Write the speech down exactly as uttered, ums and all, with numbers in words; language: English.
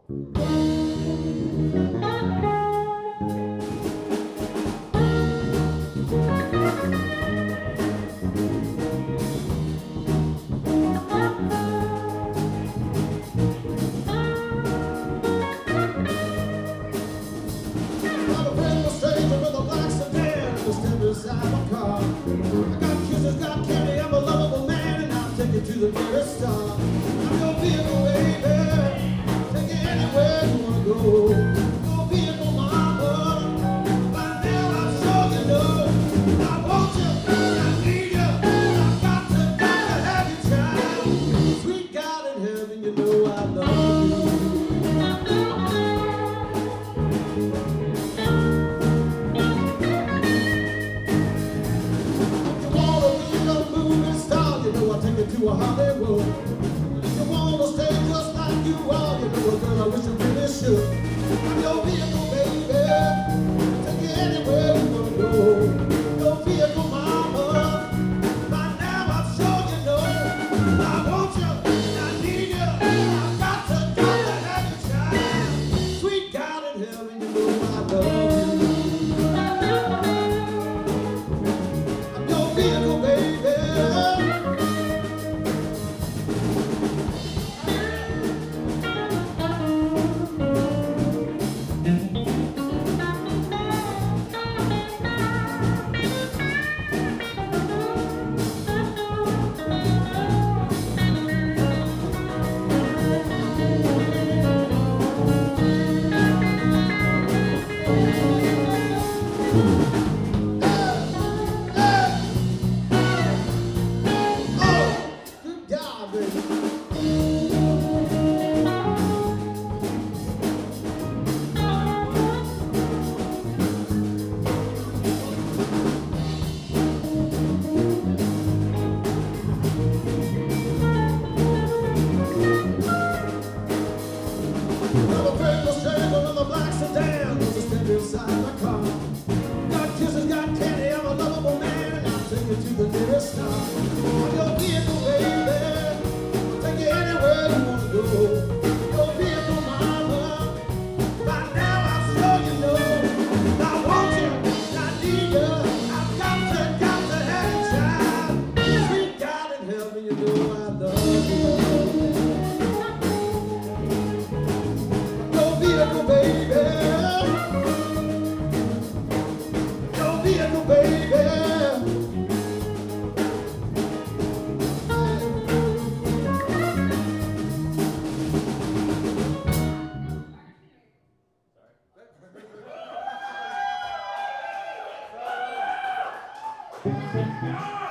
Inside my car, I got kisses, got candy, I'm a lovable man, and I'll take you to the nearest star. I'm your vehicle, baby, take you anywhere you wanna go. Your vehicle, mama, by now I'm sure you know. I want you, I need you, I got to, got to have you, child. Sweet God in heaven, you know I love you. To a Hollywood. If you wanna stay just like you are, you know, girl, I wish you really should. I'm your vehicle, baby. Take you anywhere you wanna go. Your vehicle, mama. By now I'm sure you know. I want you, I need you. I got to, got to have you, child. Sweet God in heaven, you know I love you. I'm your vehicle, baby. Inside my car, got kisses, got candy, I'm a lovable man, and I'll take you to the nearest star. I'm your vehicle, baby, I'll take you anywhere you wanna go. Your vehicle, mama, by now I'm sure you know. I want you, I need you, I've got to, got to have you, child. Sweet God in heaven, you know I love you. Your vehicle, baby. Vehicle, baby. Sorry.